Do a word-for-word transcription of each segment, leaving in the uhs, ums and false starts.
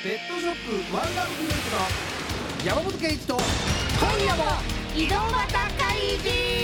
ペットショップワンラブグループの山本圭一と今夜も井戸端会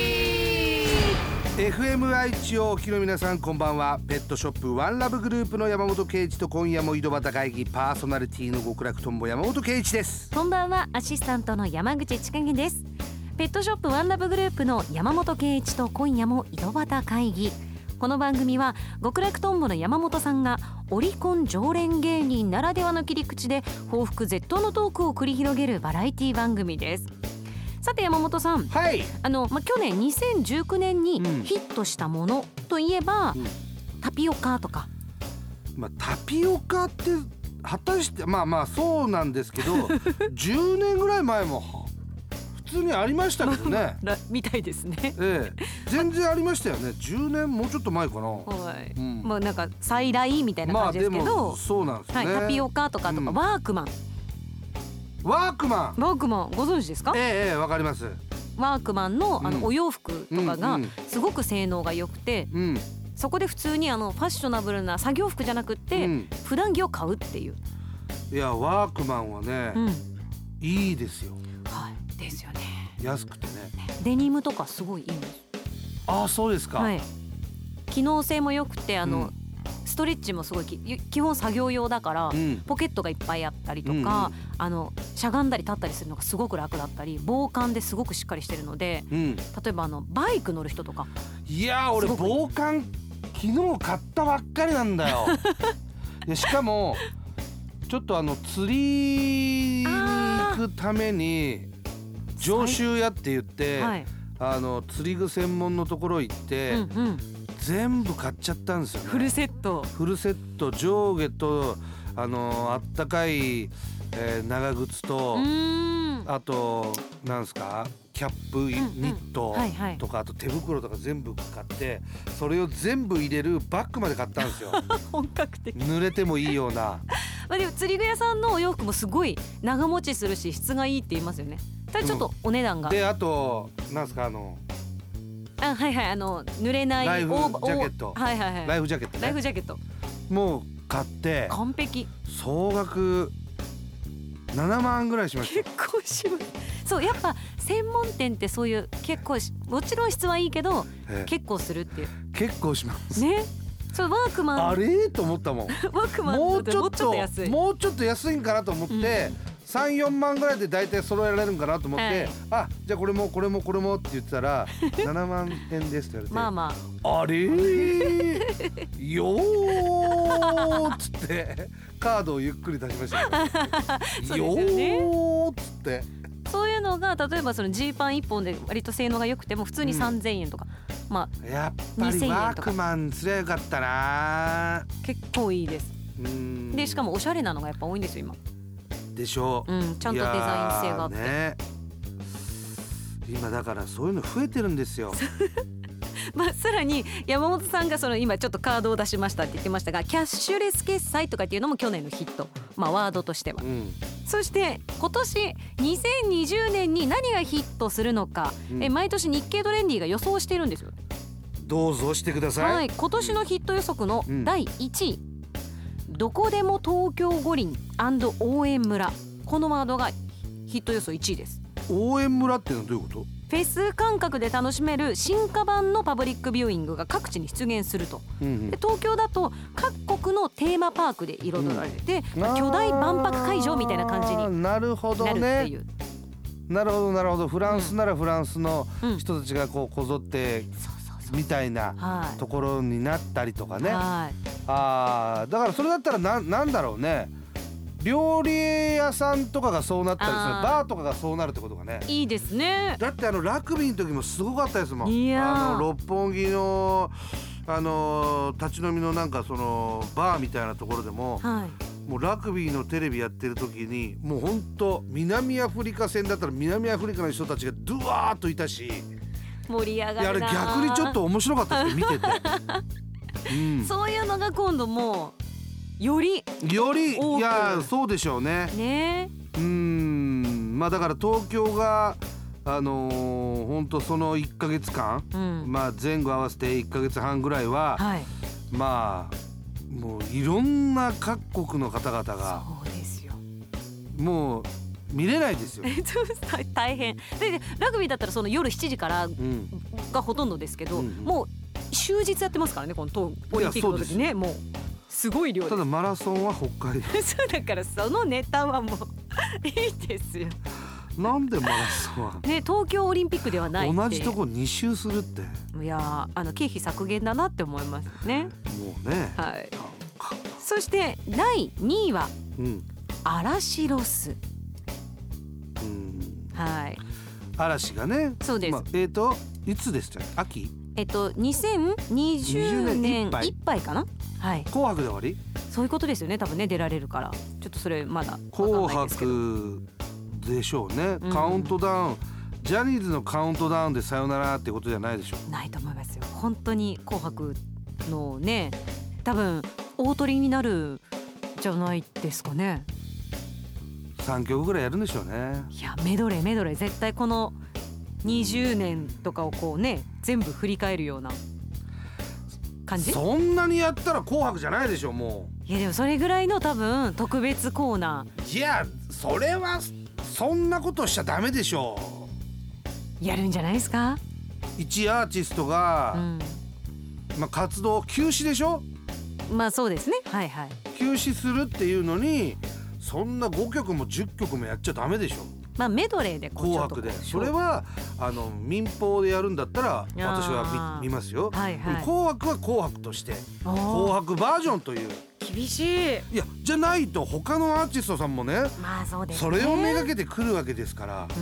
議。 エフエムアイチ をお聞きの皆さん、こんばんは。ペットショップワンラブグループの山本圭一と今夜も井戸端会議パーソナリティの極楽とんぼ山本圭一です。 こんばんは、アシスタントの山口千景です。ペットショップワンラブグループの山本圭一と今夜も井戸端会議。この番組は極楽とんぼの山本さんがオリコン常連芸人ならではの切り口で報復絶倒のトークを繰り広げるバラエティ番組です。さて山本さん、 はい、 あの、ま、去年にせんじゅうきゅうねんにヒットしたものといえば、うん、タピオカとか、 まあ、タピオカって果たしてまあまあそうなんですけどじゅうねんぐらい前も普通にありましたけどねみたいですね、 ええ、全然ありましたよね。じゅうねんもうちょっと前かな、 はい、 うん、 まあなんか再来みたいな感じですけど、まあ、でもそうなんですね、 はい、タピオカとかとか、うん、ワークマンワークマンワークマンご存知ですか？ ええええ、わかります。 ワークマン の, あのお洋服とかがすごく性能が良くて、 うんうん、 そこで普通にあのファッショナブルな作業服じゃなくって、うん、普段着を買うっていう。 いやワークマンはね、うん、いいですよ。 はいですよね。 安くてね。 デニムとかすごいいいんです。 ああそうですか、 はい、機能性も良くてあの、うん、ストレッチもすごい基本作業用だから、うん、ポケットがいっぱいあったりとか、うんうん、あのしゃがんだり立ったりするのがすごく楽だったり、防寒ですごくしっかりしてるので、うん、例えばあのバイク乗る人とか。 いや俺防寒昨日買ったばっかりなんだよでしかもちょっとあの釣りに行くために上州屋って言って、はい、あの釣り具専門のところ行って、うんうん、全部買っちゃったんですよね。 フルセットフルセット上下とあのあったかい、えー、長靴と、あとなんですかキャップ、うんうん、ニットとか、はいはい、あと手袋とか全部買って、それを全部入れるバッグまで買ったんですよ本格的。 濡れてもいいようなまあでも釣り具屋さんのお洋服もすごい長持ちするし質がいいって言いますよね。ただちょっとお値段が、 うん、であとなんですかあのあはいはいあの濡れないライフジャケット、 はいはいはい、 ライフジャケットね。 ライフジャケットもう買って完璧。 総額ななまんぐらいしました。 結構します。そうやっぱ専門店ってそういう結構もちろん質はいいけど、ええ、結構するっていう。 結構しますね。そうワークマンあれと思ったもんワークマンもうちょっと安いもうちょっと安いんかなと思って、うん、さん、よんまんぐらいで大体揃えられるんかなと思って、はい、あじゃあこれもこれもこれもって言ってたらななまんえんですって言われてまあまああれーよーっつってカードをゆっくり出しましたよそうですよね。 よーっつってそういうのが例えばそのジーパンいっぽんで割と性能が良くても普通にさんぜんえんとか、うん、まあやっぱりワークマンすりゃよかったな。 結構いいです。うんでしかもおしゃれなのがやっぱ多いんですよ今。 でしょう、 うん、ちゃんとデザイン性があって、ね、 今だからそういうの増えてるんですよまあ、さらに山本さんがその今ちょっとカードを出しましたって言ってましたが、キャッシュレス決済とかっていうのも去年のヒット、まあ、ワードとしては、うん、そして今年にせんにじゅうねんに何がヒットするのか、うん、え毎年日経トレンディが予想してるんですよ。 どうぞしてください、 はい、今年のヒット予測のだいいちい、うん、どこでも東京五輪&応援村、このワードがヒット予想いちいです。 応援村ってのはどういうこと？ フェス感覚で楽しめる進化版のパブリックビューイングが各地に出現すると、うんうん、で東京だと各国のテーマパークで彩られて、うんまあ、巨大万博会場みたいな感じになるっていう。なるほどね。 なるほどなるほど。フランスならフランスの人たちがこうこぞってみたいなところになったりとかね、はい、あだからそれだったら な, なんだろうね、料理屋さんとかがそうなったりする、バーとかがそうなるってことがね、 いいですね。 だってあのラグビーの時もすごかったですもん。 いやあの六本木のあの立ち飲みのなんかそのバーみたいなところでも、はい、もうラグビーのテレビやってる時にもうほんと南アフリカ戦だったら南アフリカの人たちがドゥワーっといたし、 盛り上がるな。 いやあれ逆にちょっと面白かったですよ見てて、 うん、そういうのが今度もうよりよりいやそうでしょうね。 ねうーんまあだから東京があのー、ほんとそのいっかげつかん、うん、まあ前後合わせていっかげつはんぐらいは、はい、まあもういろんな各国の方々がそうですよもう見れないですよ。 大変で、ラグビーだったらその夜しちじからがほとんどですけど、うんうん、もう終日やってますからね、この東オリンピックの時ね。もうすごい量です。 ただマラソンは北海道そうだからそのネタはもういいですよ。 なんでマラソンはね、東京オリンピックではないって同じとこに周するって、 いやあの経費削減だなって思いますね。 もうね、 はい。そしてだいにいは、 うん、 嵐ロス、 うん、 はい。 嵐がね、 そうです、 まあ、えーといつでしたっけ、秋えっとにせんにじゅうねんいっぱいかな、はい。 紅白で終わり、 そういうことですよね、多分ね、出られるから。ちょっとそれまだ分かんないですけど、 紅白でしょうね、 うん、 カウントダウン、ジャニーズのカウントダウンでさよならってことじゃないでしょう。 ないと思いますよ。本当に紅白のね、多分大トリになるじゃないですかね。 さんきょくぐらいやるんでしょうね。 いや、メドレーメドレー絶対このにじゅうねんとかをこうね、全部振り返るような感じ。 そんなにやったら紅白じゃないでしょ、もう。いやでもそれぐらいの多分特別コーナー。いや、それはそんなことしちゃダメでしょう。やるんじゃないですか。 一アーティストが、うん、まあ、活動休止でしょ。 まあそうですね、はいはい。 休止するっていうのにそんなごきょくもじゅっきょくもやっちゃダメでしょ。 まあメドレーでこう紅白で、それはあの民放でやるんだったら私は 見, 見ますよ、はいはい。紅白は紅白として紅白バージョンという。 厳しい。 いや、じゃないと他のアーティストさんもね、 まあそうですね、 それをめがけてくるわけですから、うん、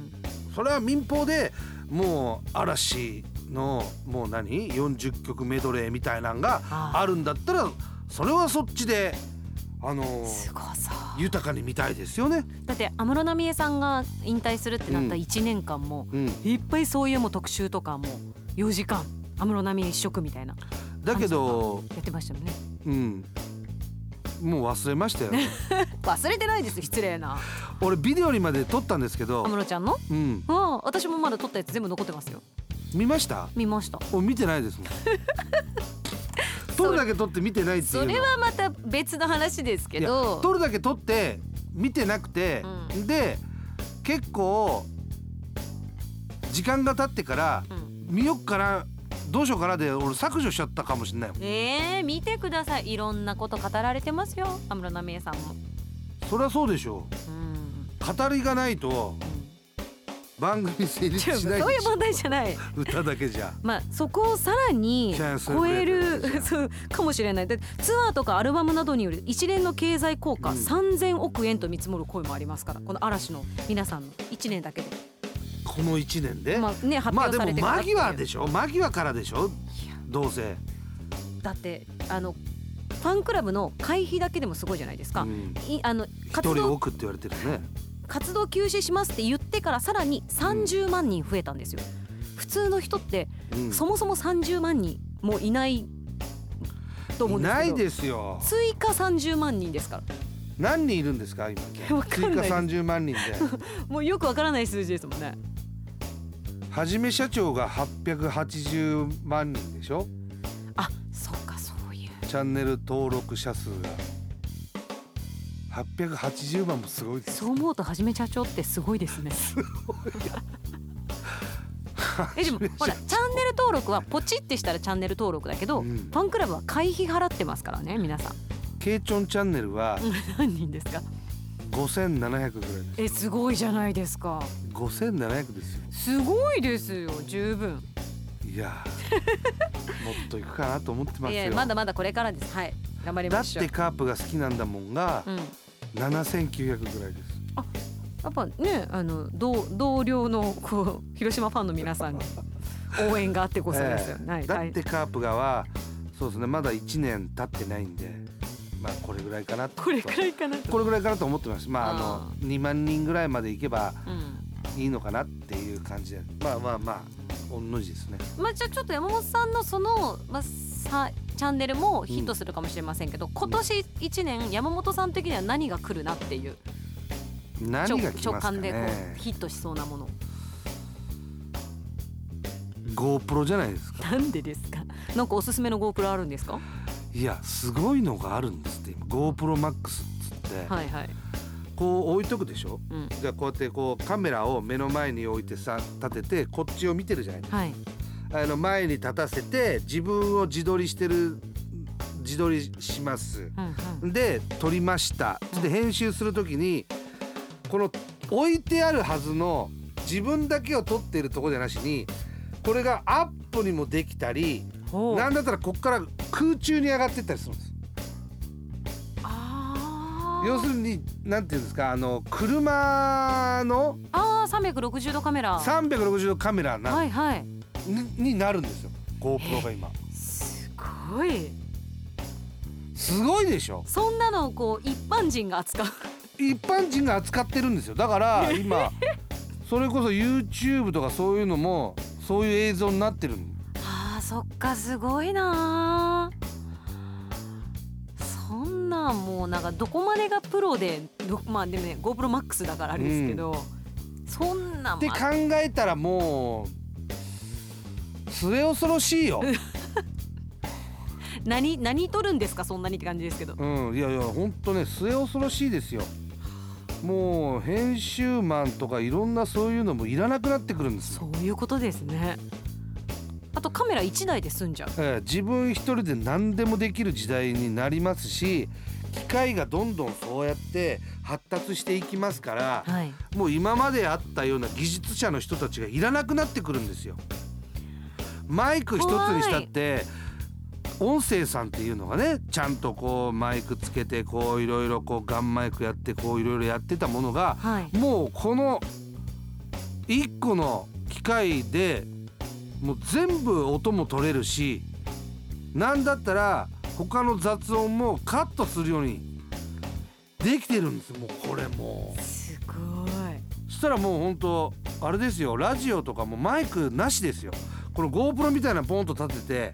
それは民放でもう嵐のもう何よんじゅっきょくメドレーみたいなのがあるんだったら、それはそっちであのー、 すごそう、 豊かに見たいですよね。 だって安室奈美恵さんが引退するってなったいちねんかんも、うん、いっぱいそういうも特集とかもよじかん安室奈美恵一色みたいなだけどやってましたよね。 うん、もう忘れましたよ忘れてないです、失礼な。 俺ビデオにまで撮ったんですけど、 安室ちゃんの、 うん、 あ、私もまだ撮ったやつ全部残ってますよ。 見ました？ 見ました。 俺見てないですもん撮るだけ撮って見てないっていうの、 それはまた別の話ですけど、 撮るだけ撮って見てなくて、うん、で結構時間が経ってから、うん、見よっかなどうしようかなで俺削除しちゃったかもしれないもん。 えー、見てください。いろんなこと語られてますよ、安室奈美恵さんも。 そりゃそうでしょう、うん、語りがないと、うん、番組成立しないでしょ。 そういう問題じゃない。 歌だけじゃ。 まあそこをさらに超えるそうかもしれない。でツアーとかアルバムなどによる一連の経済効果、うん、さんぜんおくえんと見積もる声もありますから、この嵐の皆さんのいちねんだけで。 このいちねんで、 まあね、発表されてから、 まあでも間際でしょ、間際からでしょ、どうせ。 だってあのファンクラブの会費だけでもすごいじゃないですか、うん、いあの活動一人多くって言われてるね。 活動休止しますって言ってからさらにさんじゅうまんにん増えたんですよ、うん、普通の人って、うん、そもそもさんじゅうまんにんもいないと思うんですけど、 いないですよ。 追加さんじゅうまんにんですから。 何人いるんですか今。追加さんじゅうまんにんでもうよくわからない数字ですもんね。 はじめ社長がはっぴゃくはちじゅうまんにんでしょ。 あ、そうか、そういうチャンネル登録者数がはっぴゃくはちじゅうまんもすごいです。 そう思うとはじめ社長ってすごいですね。すごいえでもほらチャンネル登録はポチってしたらチャンネル登録だけど、うん、ファンクラブは会費払ってますからね皆さん。 ケイチョンチャンネルは何人ですか。 ごせんななひゃくぐらいです。 え、すごいじゃないですか。 ごせんななひゃくですよ。 すごいですよ、十分。 いやもっといくかなと思ってますよ。 いやまだまだこれからです。はい、頑張りましょう。 だってカープが好きなんだもんが、うん、ななせんきゅうひゃくぐらいです。 あ、やっぱね、あの 同, 同僚のこう広島ファンの皆さんに応援があってこそですよ、えーはい、 だってカープがはそうですね、まだいちねん経ってないんで、まあこれぐらいかなと。 これぐらいかなと。 これぐらいかなと思ってます。まああのにまんにんぐらいまでいけばいいのかなっていう感じで、まあまあまあ御の字ですね。 まあじゃあちょっと山本さんのその、まあ、さチャンネルもヒットするかもしれませんけど、うん、今年いちねん山本さん的には何が来るなっていう、 何が来ますかね。 直感でこうヒットしそうなもの。 GoPro じゃないですか。 なんでですか。なんかおすすめの GoPro あるんですか。 いやすごいのがあるんですって。 GoPro Max っつって、 はいはい、 こう置いとくでしょ、 うん、 じゃあこうやってこうカメラを目の前に置いてさ立ててこっちを見てるじゃないですか、 はい、 あの前に立たせて自分を自撮りしてる自撮りします、 うんうん、 で撮りました。で編集するときにこの置いてあるはずの自分だけを撮っているところじゃなしにこれがアップにもできたり、なんだったらこっから空中に上がってったりするんです。 あ要するになんていうんですか、あの車のあさんびゃくろくじゅうどカメラさんびゃくろくじゅうどカメラな、 はいはい、 に, になるんですよ GoPro が今。 すごいすごいでしょ。 そんなのをこう一般人が扱う一般人が扱ってるんですよ。だから今それこそ YouTube とかそういうのもそういう映像になってるの。 あーそっか、すごいな。そんなんもうなんかどこまでがプロでどまあでもね GoPro Max だからあれですけど、うん、そんなんって考えたらもう末恐ろしいよ何何撮るんですかそんなにって感じですけど、 うん、いやいやほんとね末恐ろしいですよ。もう編集マンとかいろんなそういうのもいらなくなってくるんです。 そういうことですね。あとカメラいちだいで済んじゃう、 ええ、自分一人で何でもできる時代になりますし、機械がどんどんそうやって発達していきますから、 はい、 もう今まであったような技術者の人たちがいらなくなってくるんですよ。マイク一つにしたって音声さんっていうのがね、ちゃんとこうマイクつけてこういろいろこうガンマイクやってこういろいろやってたものが、 はい、 もうこの一個の機械でもう全部音も取れるし、なんだったら他の雑音もカットするようにできてるんですよ。もうこれもうすごい。 そしたらもう本当あれですよ、ラジオとかもマイクなしですよ。この GoPro みたいなポンと立てて、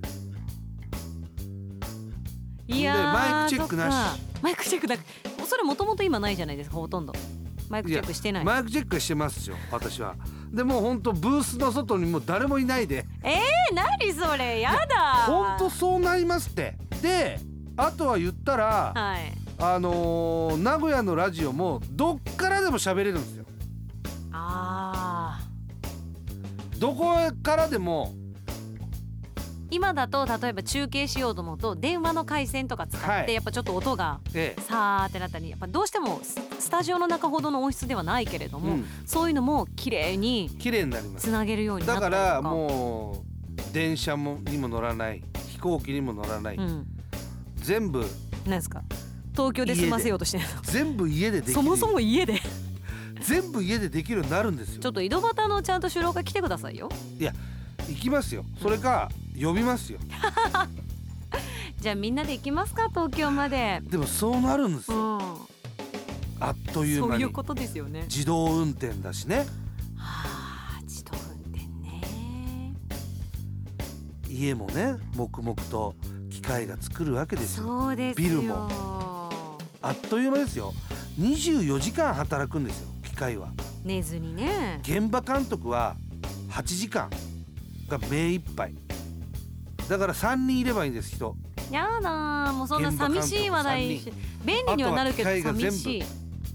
いやーマイクチェックなし。 マイクチェックだそれもともと今ないじゃないですか。ほとんどマイクチェックしてない。 マイクチェックしてますよ私は。でも本当ブースの外にも誰もいないで、 えー、何それやだ。 本当そうなりますって。であとは言ったら、 はい、 あのー、名古屋のラジオもどっからでも喋れるんですよ。 あーどこからでも。 今だと例えば中継しようと思うと電話の回線とか使ってやっぱちょっと音がさーってなったり、やっぱどうしてもスタジオの中ほどの音質ではないけれども、うん、そういうのも綺麗に綺麗になります。 つなげるようになったりとか。 だからもう電車もにも乗らない、飛行機にも乗らない、うん、全部なんですか東京で済ませようとしてるの。 全部家でできる。 そもそも家で全部家でできるようになるんですよ。 ちょっと井戸端のちゃんと収録が来てくださいよ。いや行きますよ。それか、うん、呼びますよじゃあみんなで行きますか東京まで。 でもそうなるんですよ、うん、あっという間に。 そういうことですよね。 自動運転だしね。 はあ、自動運転ね。 家もね黙々と機械が作るわけですよ。 そうですよ。 ビルもあっという間ですよ。にじゅうよじかん働くんですよ機械は。 寝ずにね。 現場監督ははちじかんが目いっぱいだからさんにんいればいいんです人。 やだもうそんな寂しい話題。便利にはなるけど寂しい。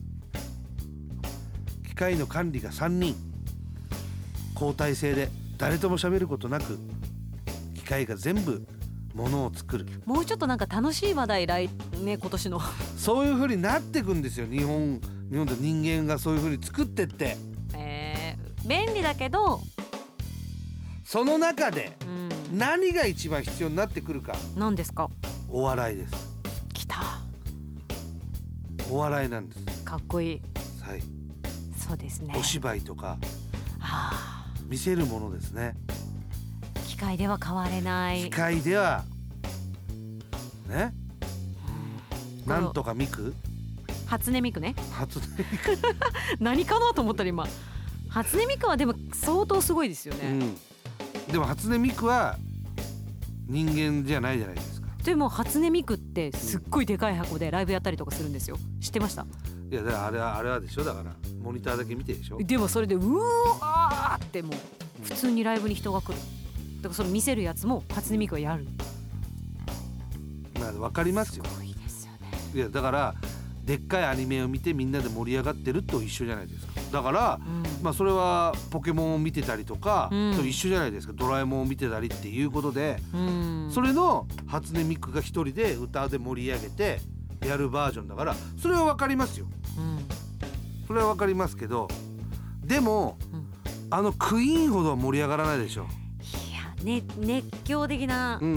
機械の管理がさんにん交代制で誰とも喋ることなく機械が全部ものを作る。 もうちょっとなんか楽しい話題来ね今年のそういう風になってくんですよ。日本日本で人間がそういう風に作ってって、 えー、便利だけどその中で何が一番必要になってくるか。 何ですか。 お笑いです。 きた。 お笑いなんです。 かっこいい。 はい。 そうですね。 お芝居とか、 はあ、 見せるものですね。 機械では変われない。 機械ではね、うん、なんとかミク初音ミクね。 初音ミク何かなと思ったら今初音ミクはでも相当すごいですよね、 うん、でも初音ミクは人間じゃないじゃないですか。 でも初音ミクってすっごいでかい箱でライブやったりとかするんですよ。知ってました？ いやだからあれはあれはでしょ。だからモニターだけ見てでしょ。 でもそれでうわーってもう普通にライブに人が来る。だからそれ見せるやつも初音ミクはやる。 まあわかりますよ。 すごいですよね。 いやだからでっかいアニメを見てみんなで盛り上がってると一緒じゃないですか。だから、 うんまあそれはポケモンを見てたりとか、 うんそれ一緒じゃないですか。ドラえもんを見てたりっていうことで、 うんそれの初音ミクが一人で歌で盛り上げてやるバージョンだから、それはわかりますよ。 うんそれはわかりますけど、でも、 うん、 あのクイーンほどは盛り上がらないでしょ。 いや、ね、熱狂的な、 うん、 い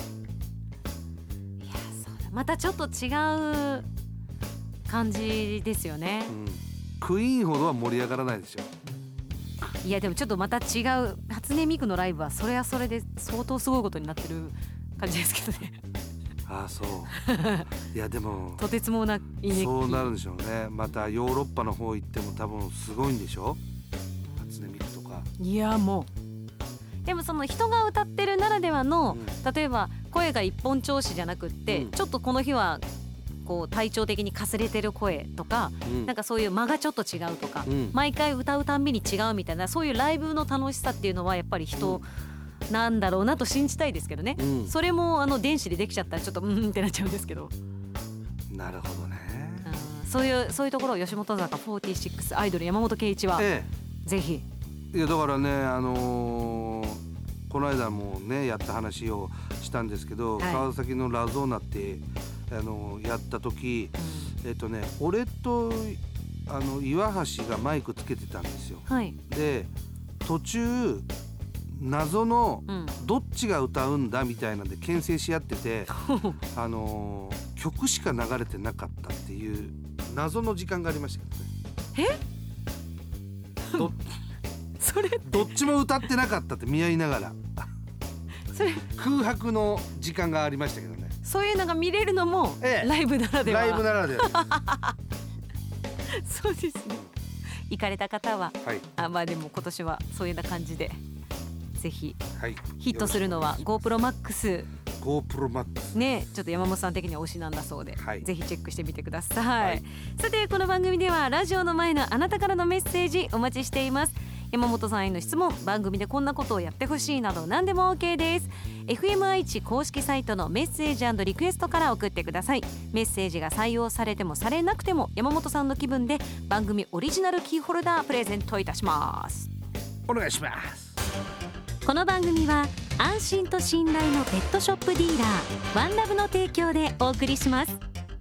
やそうだ、またちょっと違う感じですよね、 うん、クイーンほどは盛り上がらないでしょ。 いやでもちょっとまた違う、初音ミクのライブはそれはそれで相当すごいことになってる感じですけどねああそういやでもとてつもない熱気。 そうなるんでしょうね。またヨーロッパの方行っても多分すごいんでしょ、初音ミクとか。 いやもうでもその人が歌ってるならではの、 うん、 例えば声が一本調子じゃなくって、 うん、 ちょっとこの日はこう体調的にかすれてる声とか、 うん、 なんかそういう間がちょっと違うとか、 うん、 毎回歌うたんびに違うみたいな、そういうライブの楽しさっていうのはやっぱり人なんだろうなと信じたいですけどね、 うん、 それもあの電子でできちゃったらちょっとうんってなっちゃうんですけど、 なるほどね、 うん、そういうそういうところを吉本坂フォーティーシックスアイドル山本圭一は、 ええ、ぜひ。 いやだからね、あのー、この間もねやった話をしたんですけど、はい、川崎のラゾーナってあのやった時、うん、えっとね俺とあの岩橋がマイクつけてたんですよ、 はい、 で途中謎のうん、 どっちが歌うんだみたいなんで牽制し合っててあのー、曲しか流れてなかったっていう謎の時間がありましたけどね。 えどそれどっちも歌ってなかったって見合いながらそれ空白の時間がありましたけどね。 そういうのが見れるのも、ええ、ライブならでは。 ライブならではそうですね。行かれた方は、 はい、 あまあでも今年はそういうような感じでぜひ、 はい、 ヒットするのは GoPro Max GoPro Max ね、ちょっと山本さん的には推しなんだそうで、 はい、 ぜひチェックしてみてください、 はい、 さてこの番組ではラジオの前のあなたからのメッセージお待ちしています。山本さんへの質問、番組でこんなことをやってほしいなど何でも OK です。 エフエム 愛知公式サイトのメッセージ&リクエストから送ってください。メッセージが採用されてもされなくても山本さんの気分で番組オリジナルキーホルダープレゼントいたします。 お願いします。 この番組は安心と信頼のペットショップディーラーワンラブの提供でお送りします。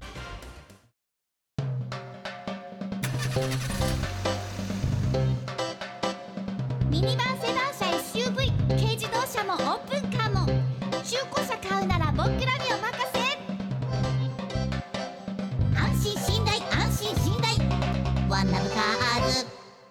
ミニバンセダン車 エスユーブイ 軽自動車もオープンカーも中古車買うなら僕らにお任せ。安心信頼安心信頼ワンラブカーズワンラブグル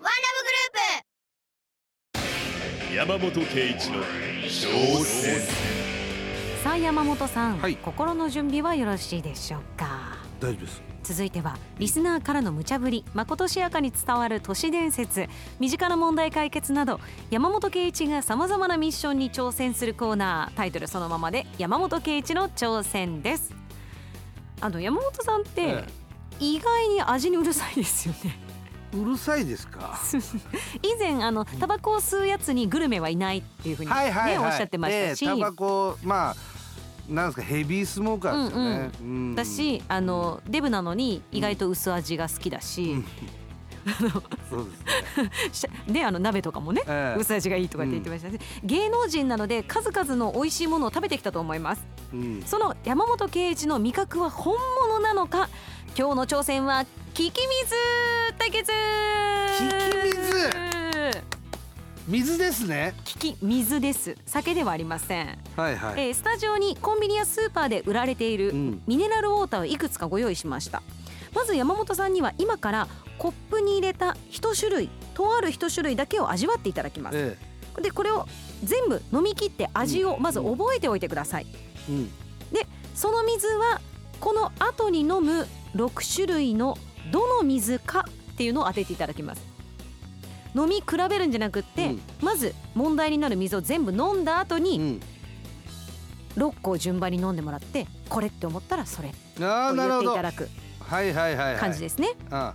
ープ。 山本圭一の挑戦。 さあ山本さん、 はい、 心の準備はよろしいでしょうか。 大丈夫です。 続いてはリスナーからの無茶ぶり、まことしやかに伝わる都市伝説、身近な問題解決など山本圭一がさまざまなミッションに挑戦するコーナー、タイトルそのままで山本圭一の挑戦です。あの山本さんって、ええ、意外に味にうるさいですよね。 うるさいですか以前あのタバコを吸うやつにグルメはいないっていうふうに、ね、はいはいはい、おっしゃってましたし、 えー、タバコまあなんですかヘビースモーカーですよね、 うんうん、だしあのデブなのに意外と薄味が好きだし、うん、 そうですねであの鍋とかもね、えー、薄味がいいとかって言ってましたね、うん、芸能人なので数々の美味しいものを食べてきたと思います、うん、その山本圭一の味覚は本物なのか。今日の挑戦は利き水対決。 利き水水ですね。 利き水です。酒ではありません。 はいはい。 えー、スタジオにコンビニやスーパーで売られているミネラルウォーターをいくつかご用意しました。まず山本さんには今からコップに入れた一種類とある一種類だけを味わっていただきます、ええ、でこれを全部飲み切って味をまず覚えておいてください、うん、でその水はこの後に飲むろく種類のどの水かっていうのを当てていただきます。飲み比べるんじゃなくって、うん、まず問題になる水を全部飲んだ後に、うん、ろっこを順番に飲んでもらって、これって思ったらそれを言っていただく感じですね。はい。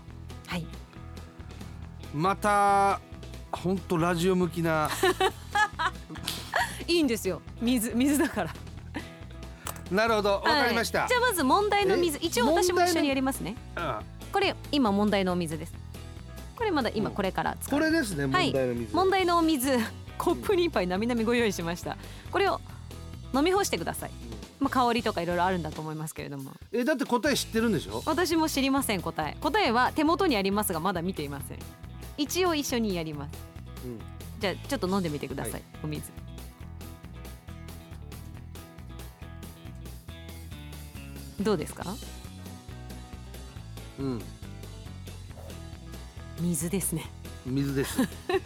また本当ラジオ向きないいんですよ、水水だからなるほど、わかりました、 はい、じゃあまず問題の水、一応私も一緒にやりますね。 ああこれ今問題のお水です。これまだ今これから使う、 これですね、問題の水、 はい、問題のお水コップに一杯なみなみご用意しました。これを飲み干してください。まあ、香りとかいろいろあるんだと思いますけれども。 えだって答え知ってるんでしょ。 私も知りません。答え答えは手元にありますがまだ見ていません。一応一緒にやります、うん、じゃあちょっと飲んでみてください、はい、お水。どうですか。 うん、 水ですね。 水です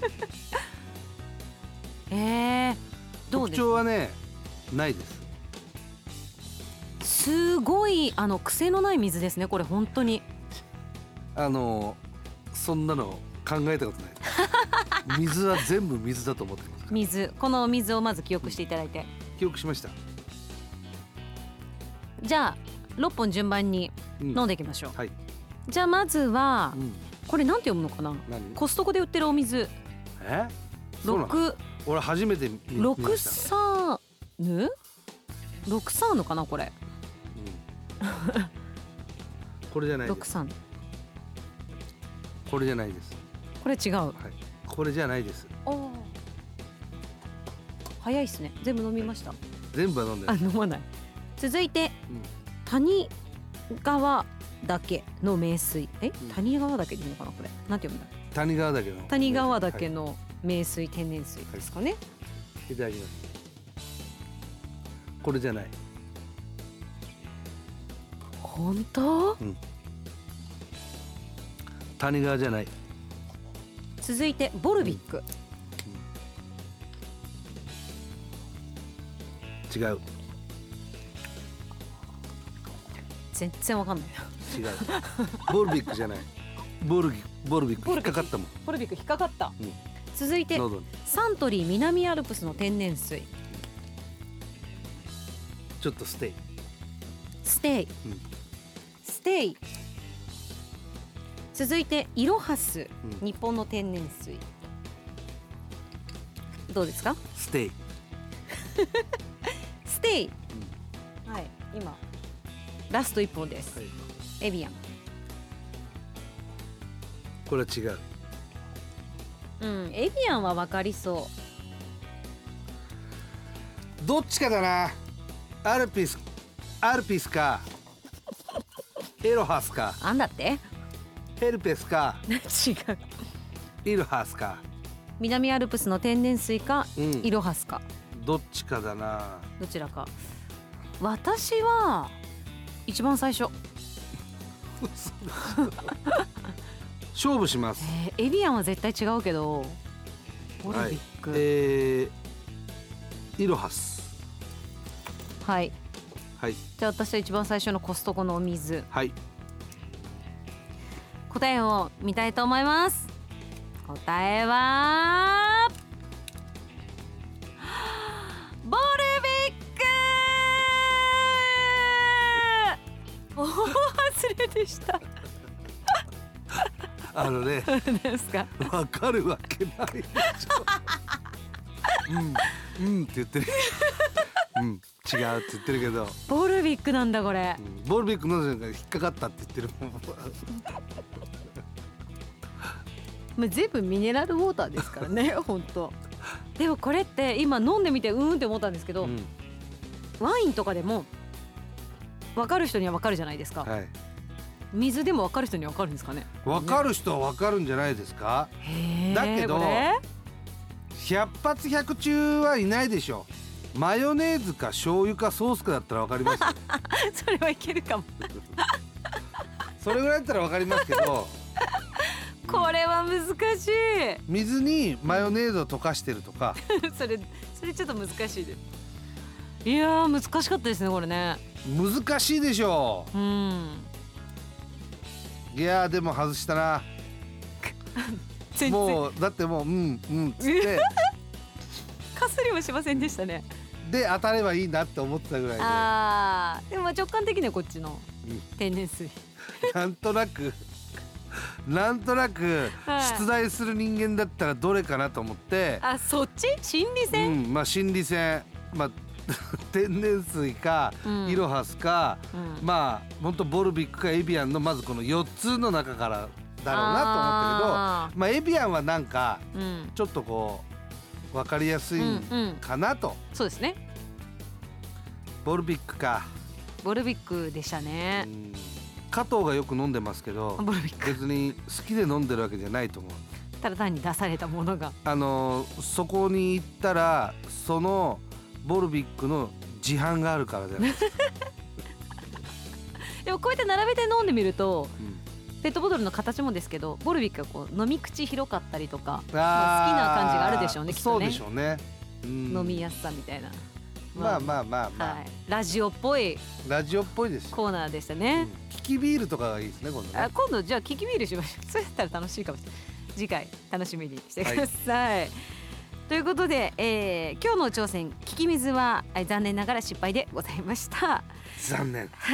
えー、どうですか。特徴はねないです。 すごいあの癖のない水ですね。これ本当にあのそんなの考えたことない水は全部水だと思ってます。 水、この水をまず記憶していただいて。 記憶しました。 じゃあろっぽん順番に飲んでいきましょう、 うん、はい。 じゃあまずは、うん、これなんて読むのかな。 何？ コストコで売ってるお水。 え？ 六。 俺初めて見ロクサーヌ？ロクサーヌかなこれ。うん、 これじゃないです。 ロクサーヌ。 これじゃないです。これ違う。はい。 これじゃないです。 お。早いっすね。全部飲みました。 全部は飲んでない。 あ、飲まない。続いて、うん、谷川岳の名水。え、うん、谷川岳でいいのかなこれ。なんて読むんだ。 谷川岳の。 谷川岳の名水、はい、天然水ですかね。はい、 いただきます。これじゃない。 本当？ うん。谷川じゃない。 続いてボルビック、 うんうん、違う。 全然わかんないな。違う。ボルビックじゃない。ボルビボルビック引っかかったもん。 ボルビック引っかかった、うん、続いて喉サントリー南アルプスの天然水。 ちょっとステイステイ、うん、ステイ。続いてイロハス、うん、日本の天然水。どうですか。 ステイステイ、うん、はい。今ラストいっぽんです、はい、エビアン。 これは違う。 うん、エビアンは分かりそう。 どっちかだな。アルピスアルピスかエロハスか。 あんだってヘルペスか違うイロハスか。 南アルプスの天然水か、うん、イロハスか。 どっちかだな。 どちらか。私は一番最初勝負します、 えー、エビアンは絶対違うけどボルビック、はい、 えー、イロハス。 はい、 はい、 じゃあ私は一番最初のコストコのお水。 はい。 答えを見たいと思います。答えはボルビック。大外れでしたあのねですか。 わかるわけないでしょうんうんって言ってるうん違うって言ってるけどボルビックなんだこれ、 うん、ボルビックの引っかかったって言ってるもんまあ全部ミネラルウォーターですからね本当。でもこれって今飲んでみてうーんって思ったんですけど、うん、ワインとかでも分かる人には分かるじゃないですか、はい、水でも分かる人には分かるんですかね。 分かる人は分かるんじゃないですか。だけどひゃく発ひゃく中はいないでしょ。マヨネーズか醤油かソースかだったら分かりますそれはいけるかもそれぐらいだったら分かりますけどこれは難しい。 水にマヨネーズを溶かしてるとかそれそれちょっと難しいです。いやー難しかったですねこれね。 難しいでしょう。 うん。 いやーでも外したなもうだってもううんうんっつってかすりもしませんでしたね。 で当たればいいなって思ってたぐらいで。 あーでも直感的にはこっちの天然水、うん、 なんとなくなんとなく出題する人間だったらどれかなと思って、 はい、あそっち心理戦、 うん、まあ心理戦まあ天然水か、 うん、 イロハスか、 うん、 まあ本当ボルビックかエビアンのまずこのよっつの中からだろうなと思ったけど、 あまあエビアンはなんかうんちょっとこう分かりやすいうんうんかなと、 そうですね。 ボルビックか、 ボルビックでしたうね。 ん、加藤がよく飲んでますけどボルビック別に好きで飲んでるわけじゃないと思う。 ただ単に出されたものがあのそこに行ったらそのボルビックの自販があるからだよ、 でもこうやって並べて飲んでみるとうん、 ペットボトルの形もですけどボルビックがこう飲み口広かったりとか、 あまあ、好きなー感じがあるでしょうねきっとね。 そうでしょうね、うん、 飲みやすさみたいな、 まあまあまあまあ、 はい、ラジオっぽいラジオっぽいですよ、 コーナーでしたうね、 ん、キキビールとかがいいですね今度ね。 あ今度じゃあキキビールしましょう。そうやったら楽しいかもしれない。次回楽しみにしてください、はい、ということで、えー、今日の挑戦聞き水は残念ながら失敗でございました。 残念。 はい、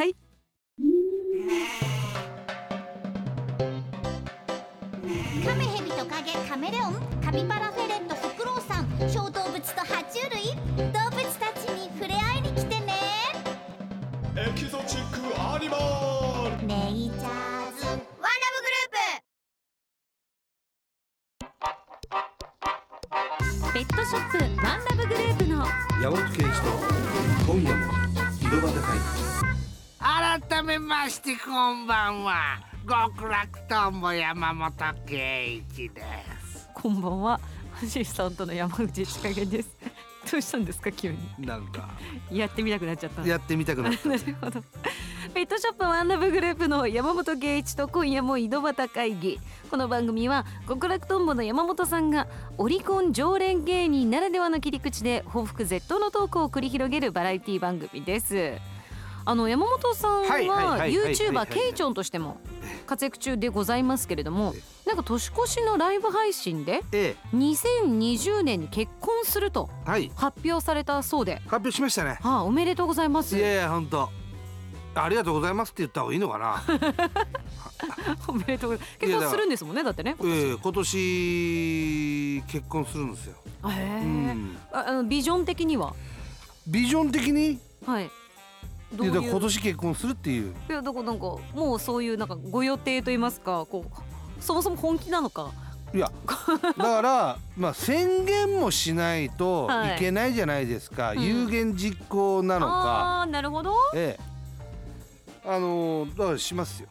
カメヘビトカゲカメレオンカピバラフェレットフクロウさん小動物と爬虫類動物たちに触れ合いに来てね。 エキゾチックアニマル。 ネイチャーズワンラブグループ。 ペットショップワンラブグループの山本圭一と今夜も井戸端会議。 改めましてこんばんは、極楽とんぼ山本圭一です。 こんばんは、アシスタントの山口千景です。どうしたんですか急に。 なんかやってみたくなっちゃったやってみたくなったなるほど。ペットショップワンラブグループの山本圭一と今夜も井戸端会議。この番組は極楽とんぼの山本さんがオリコン常連芸人ならではの切り口で報復絶倒のトークを繰り広げるバラエティ番組です。あの山本さんはいはいははいはいはい YouTuber ケイチョンとしても活躍中でございますけれども、なんか年越しのライブ配信でえにせんにじゅうねんに結婚するとえ、はい、 発表されたそうで、 発表しましたね。 はあ、おめでとうございますいやいや本当ありがとうございますって言った方がいいのかな。 おめでとうございます。結婚するんですもんねだってね。 ええ、今年結婚するんですよ。 へえ、 うん、 ああのビジョン的にはビジョン的にはいどういういやだから今年結婚するっていう。 いやだからなんかもうそういうなんかご予定と言いますか、こうそもそも本気なのか。 いやだからまあ宣言もしないといけないじゃないですか、 はい、 有言実行なのか、 ああなるほど。 ええあのー、だからしますよ。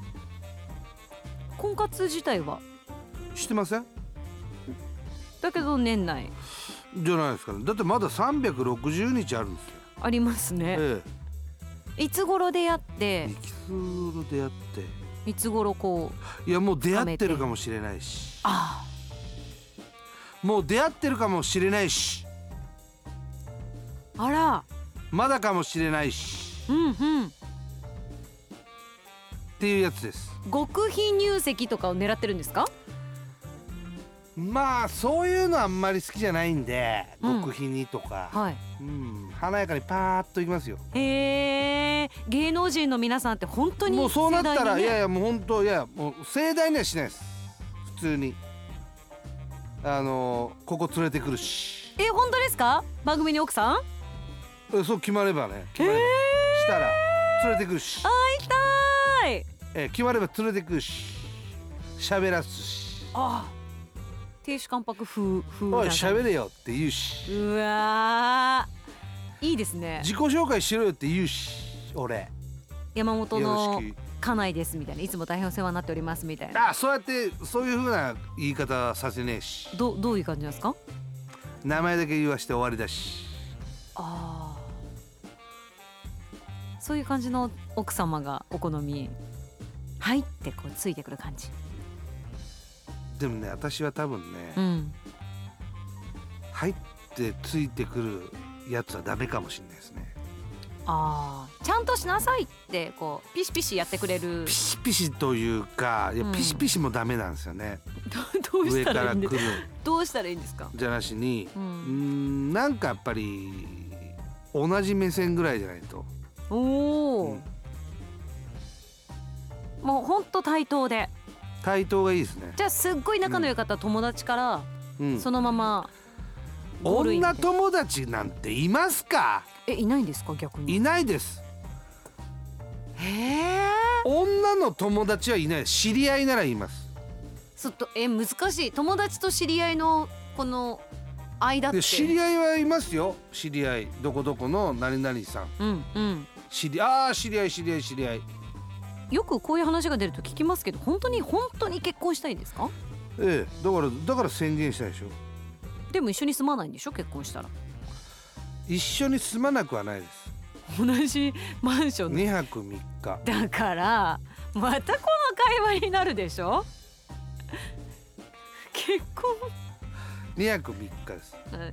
婚活自体はしてません？ だけど年内じゃないですかね。だってまださんびゃくろくじゅうにちあるんですよ。 ありますね、 えいつ頃出会っえ、 ていきする出会っていつ頃こう。 いやもう出会ってるかもしれないし、 あもう出会ってるかもしれないし、 ああらまだかもしれないしうんうんっていうやつです。 極秘入籍とかを狙ってるんですか？ まあそういうのあんまり好きじゃないんで、 うん極秘にとか、 はいうん、華やかにパーッといきますよ。 へえ、芸能人の皆さんって本当にもうそうなったら、 盛大にねいやいやもう本当いやもう盛大にはしないです。普通にあのー、ここ連れてくるし、 え本当ですか？番組に奥さん？ えそう決まればね、決まれば、したら連れてくるし、 あ行きたい。 え決まれば連れてくるし、喋らすし、 あ亭主関白風風おいな喋れよって言うし、 うわーいいですね。 自己紹介しろよって言うし、俺山本よのろしく。 家内ですみたいな、いつも大変お世話になっておりますみたいな。 あそうやってそういう風な言い方はさせねえし、 どどういう感じなんですか？ 名前だけ言わして終わりだし。 ああそういう感じの奥様がお好みはいってこうついてくる感じ。 でもね私は多分ね、 うん入ってついてくるやつはダメかもしれないですね。 ああちゃんとしなさいってこうピシピシやってくれる。 ピシピシというか、いやうんピシピシもダメなんですよね、 どうし上たいいんでからら来るどうしたらいいんですか？ じゃなしに、 ううんーんなんかやっぱり同じ目線ぐらいじゃないと。 おお、 うんもうほんと対等で。 対等がいいですね。 じゃあすっごい仲の良かった友達から、 うん、 そのまま女友達なんていますか？ え、いないんですか逆に？ いないです。 へえ。 女の友達はいない。知り合いならいます。 ちょっとえ難しい。友達と知り合いのこの間って。 知り合いはいますよ。知り合い、どこどこの何々さん。 うんうん。 知りああ知り合い知り合い知り合い。 よくこういう話が出ると聞きますけど、本当に本当に結婚したいんですか？ ええ、だからだから宣言したでしょ。 でも一緒に住まないんでしょ結婚したら。 一緒に住まなくはないです。 同じマンションにはくみっか。 だからまたこの会話になるでしょ結婚にはくみっかです、 はい、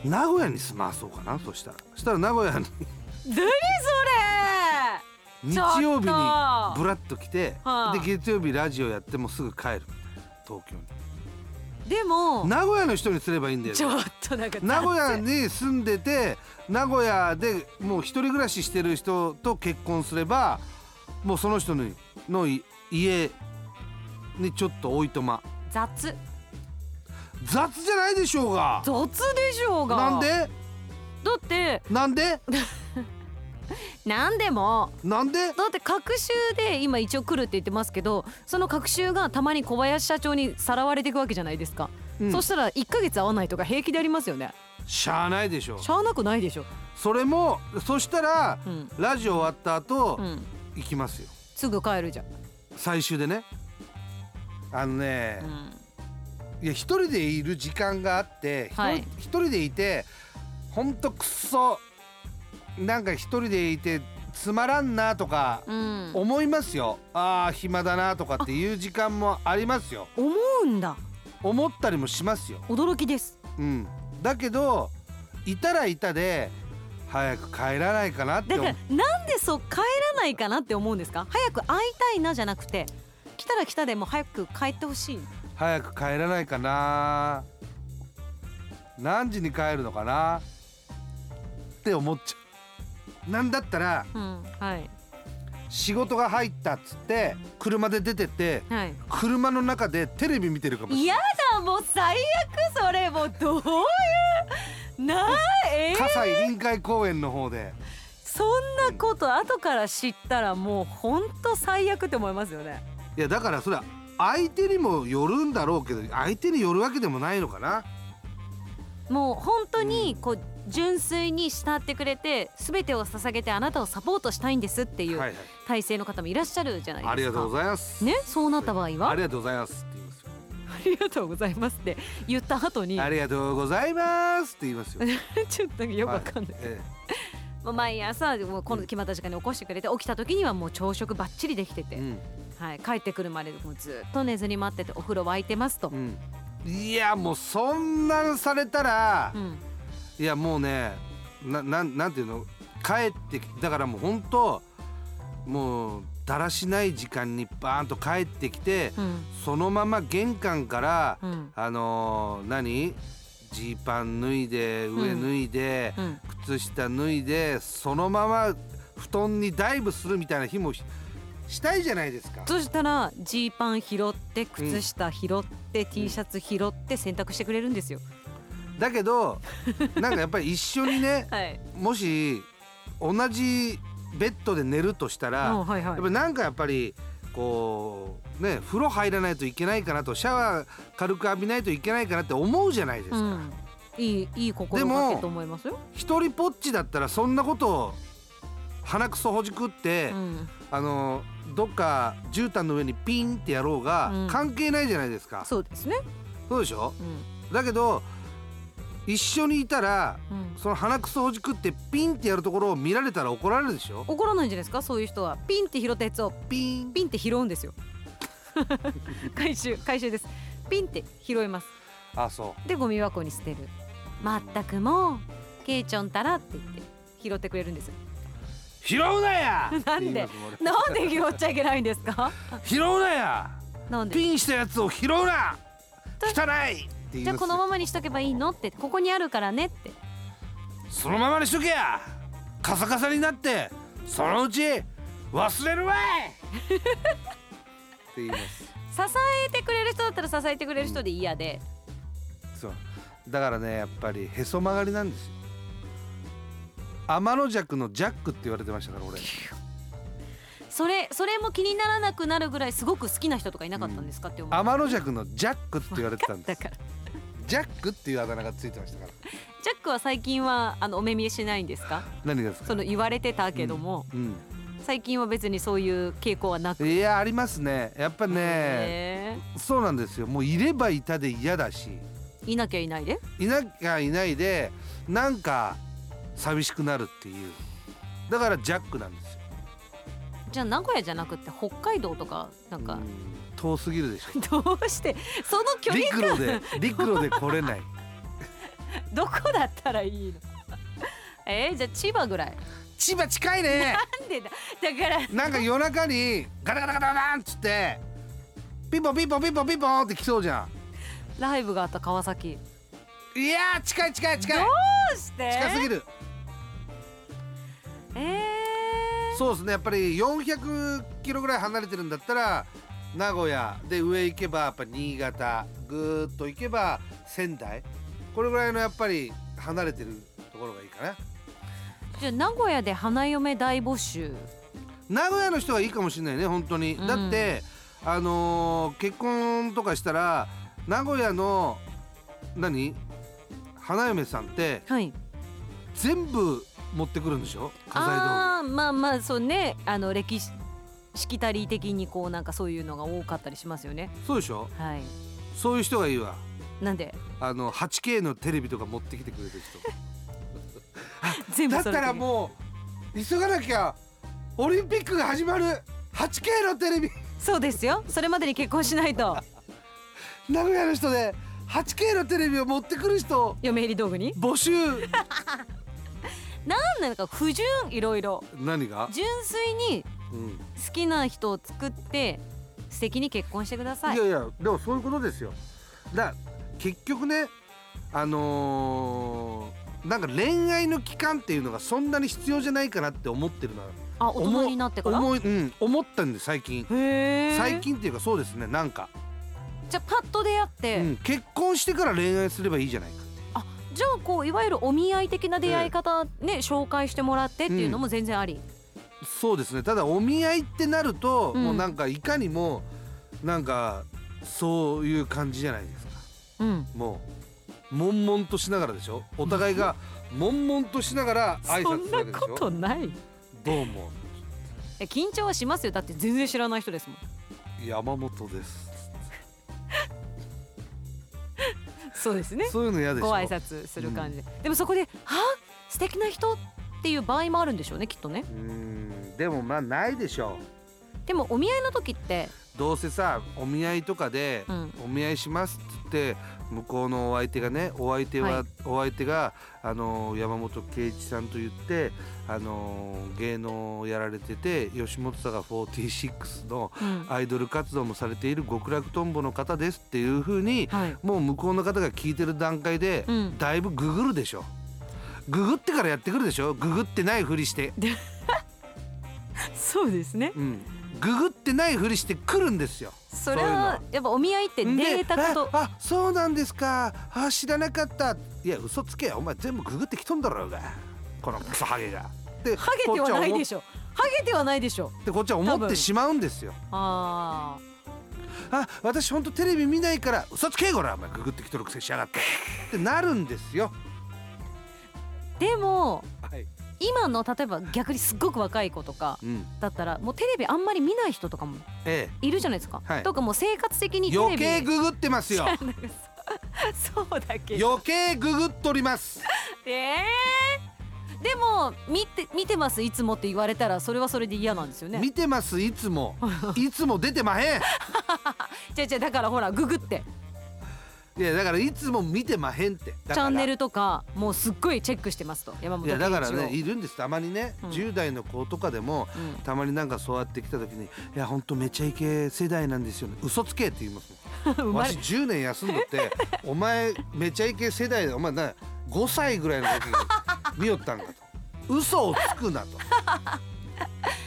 名古屋に住まわそうかな。そしたらそしたら名古屋に何それ日曜日にブちょっとラッと来て、 はあ、 で月曜日ラジオやってもすぐ帰る。東京に。 でも名古屋の人にすればいいんだよ。 ちょっとなんか名古屋に住んでて名古屋でもう一人暮らししてる人と結婚すればもうその人のの家にちょっとおいとま。 雑雑じゃないでしょうが。 雑でしょうが。 なんでだってなんでなんでもなんでだって隔週で今一応来るって言ってますけど、その隔週がたまに小林社長にさらわれていくわけじゃないですか、うん、そしたらいっかげつ会わないとか平気でありますよね。 しゃあないでしょ。 しゃあなくないでしょ。 それもそしたら、うん、ラジオ終わった後、うん、行きますよ。 すぐ帰るじゃん最終でね。あのね、うん、いや一人でいる時間があって、はい、一人でいてほんとくっそなんか一人でいてつまらんなとか思いますよ、うん、あー暇だなとかっていう時間もありますよ。 思うんだ。 思ったりもしますよ。 驚きです、 うん、だけどいたらいたで早く帰らないかなって。 だからなんでそう帰らないかなって思うんですか？早く会いたいなじゃなくて来たら来たでも早く帰ってほしい。 早く帰らないかな、何時に帰るのかなって思っちゃう。なんだったら、うんはい、仕事が入ったっつって車で出てって、はい、車の中でテレビ見てるかもしれない。 やだもう最悪。それもどういうなえー、 葛西臨海公園の方でそんなこと後から知ったらもうほんと最悪って思いますよね。 いやだからそれは相手にもよるんだろうけど相手によるわけでもないのかな。 もう本当にこう純粋に慕ってくれて全てを捧げてあなたをサポートしたいんですっていう体制の方もいらっしゃるじゃないですか。 ありがとうございますね。そうなった場合はありがとうございますって言いますよ。 ありがとうございますって言った後にありがとうございますって言いますよちょっとよくわかんない、はいええ、もう毎朝もうこの決まった時間に起こしてくれて、起きた時にはもう朝食バッチリできてて、うんはい、帰ってくるまでもうずっと寝ずに待っててお風呂沸いてますと、うん、 いやもうそんなんされたら、うん、いやもうね な, な, なんていうの帰ってだからもう本当もうだらしない時間にバーンと帰ってきて、うん、そのまま玄関から、うん、あのー、何ジーパン脱いで上脱いで、うん、靴下脱いでそのまま布団にダイブするみたいな日もしたいじゃないですか。 そしたらジーパン拾って靴下拾って、うん、T シャツ拾って洗濯してくれるんですよ。 だけどなんかやっぱり一緒にね、はい、もし同じベッドで寝るとしたら、はいはい、やっぱなんかやっぱりこうね風呂入らないといけないかなとシャワー軽く浴びないといけないかなって思うじゃないですか、うん、 いいいい心がけと思いますよ。 一人ぽっちだったらそんなことを鼻くそほじくって、うん、あのどっか絨毯の上にピンってやろうが関係ないじゃないですか、うん、 そうですね。 そうでしょ、うん、だけど一緒にいたら、うん、その鼻くそほじくってピンってやるところを見られたら怒られるでしょ。 怒らないんじゃないですか。そういう人はピンって拾ったやつをピンピンって拾うんですよ回収回収です。ピンって拾います。 あそうでゴミ箱に捨てる。まったくもうケイチョンたらって言って拾ってくれるんですよ。 拾うなやなんでなんで拾っちゃいけないんですか拾うなやなんでピンしたやつを拾うな汚いじゃあこのままにしとけばいいのってここにあるからねってそのままにしとけやカサカサになってそのうち忘れるわいって言います。 支えてくれる人だったら支えてくれる人で嫌で、 うん、そうだからねやっぱりへそ曲がりなんですよ。天の弱のジャックって言われてましたから俺。 それそれも気にならなくなるぐらいすごく好きな人とかいなかったんですか、うん、って思う。 天の弱のジャックって言われてたんです。 だからジャックっていうあだ名がついてましたから。 ジャックは最近はあのお目見えしないんですか？ 何がですか？ その言われてたけども、 うんうん、 最近は別にそういう傾向はなく。 いやありますねやっぱね。そうなんですよ。もういればいたで嫌だし、 いなきゃいないでいなきゃいないでなんか寂しくなるっていう。だからジャックなんですよ。 じゃあ名古屋じゃなくて北海道とかなんか、うん、 遠すぎるでしょ。 どうしてその距離感陸路で陸路で来れないどこだったらいいのえー、じゃあ千葉ぐらい。 千葉近いね。 なんでだだからなんか夜中にガタガタガタガタンっつってピンポンピンポンピンポンピンポンって来そうじゃん。 ライブがあった川崎。 いやー近い近い近い。 どうして近すぎる。 えー、 そうですね。やっぱりよんひゃくキロぐらい離れてるんだったら名古屋で上行けばやっぱ新潟ぐーっと行けば仙台、これぐらいのやっぱり離れてるところがいいかな。 じゃあ名古屋で花嫁大募集。 名古屋の人がいいかもしれないね本当に、うん、だってあのー、結婚とかしたら名古屋の何花嫁さんって、はい、全部持ってくるんでしょ家財道具。 あーまあまあそうね、あの歴史しきたり的にこうなんかそういうのが多かったりしますよね。 そうでしょ。 はい。 そういう人がいいわ。 なんであの はちケー のテレビとか持ってきてくれる人全部だったらもう急がなきゃ。オリンピックが始まる はちケー のテレビ。 そうですよ。それまでに結婚しないと名古屋の人で はちケー のテレビを持ってくる人嫁入り道具に募集なんなのか不純いろいろ。 何が純粋に好きな人を作って素敵に結婚してください。 いやいやでもそういうことですよ。だから結局ねあのー、なんか恋愛の期間っていうのがそんなに必要じゃないかなって思ってるの。 あ、大人になってから思い、うん、思ったんです最近。 へー。 最近っていうかそうですね。なんかじゃあパッと出会って、うん、 結婚してから恋愛すればいいじゃないかって。 あ、じゃあこういわゆるお見合い的な出会い方ね、えー、紹介してもらってっていうのも全然あり、 うん、そうですね。ただお見合いってなると、うん、もうなんかいかにもなんかそういう感じじゃないですか、うん、もう悶々としながらでしょ。お互いが悶々としながら挨拶するわけでしょ。 そんなことない。 どうも。 え、緊張はしますよ。だって全然知らない人ですもん。 山本ですそうですね。 そういうの嫌でしょ。 ご挨拶する感じで、うん、でもそこでは素敵な人っていう場合もあるんでしょうねきっとね。 うーん、でもまあないでしょう。でもお見合いの時ってどうせさお見合いとかで、うん、お見合いしますって言って向こうのお相手がねお相手は、はい、お相手があの山本圭一さんと言ってあの芸能をやられてて吉本坂フォーティーシックスのアイドル活動もされている極楽とんぼの方ですっていう風に、はい、もう向こうの方が聞いてる段階で、うん、だいぶググるでしょ。ググってからやってくるでしょ。ググってないふりしてそうですね、うん、 ググってないふりしてくるんですよ。 それはやっぱお見合いってデータこと。 あ、そうなんですか。あ、知らなかった。いや嘘つけよ、お前全部ググってきとんだろうがこのクソハゲが。でハゲてはないでしょ。ハゲてはないでしょ。 でこっちは思ってしまうんですよ。ああ、私ほんとテレビ見ないから嘘つけよこらお前ググってきとるくせしやがってってなるんですよ。 でも、はい、今の例えば逆にすっごく若い子とかだったら、うん、もうテレビあんまり見ない人とかもいるじゃないですか、ええ、はい、とかもう生活的にテレビ余計ググってますよそうだけど余計ググっとりますえー、でも見て見てますいつもって言われたらそれはそれで嫌なんですよね。 見てますいつもいつも出てまへんじゃじゃだからほらググっていやだからいつも見てまへんって。 チャンネルとかもうすっごいチェックしてますと山本圭一を。 いやだからねいるんです。たまにね、うん、じゅう代の子とかでも、うん、たまになんかそうやってきた時にいやほんとめちゃイケ世代なんですよね。嘘つけって言いますもんわしじゅうねん休んどってお前めちゃイケ世代でお前なごさいぐらいの時に見よったんかと嘘をつくなと